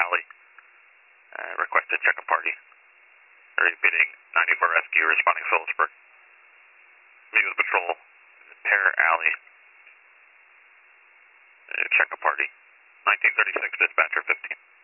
Alley. Requested check a party. Repeating 94 Rescue, responding Phillipsburg. Meeting with patrol, Pear Alley. Check a party. 1936, dispatcher 15.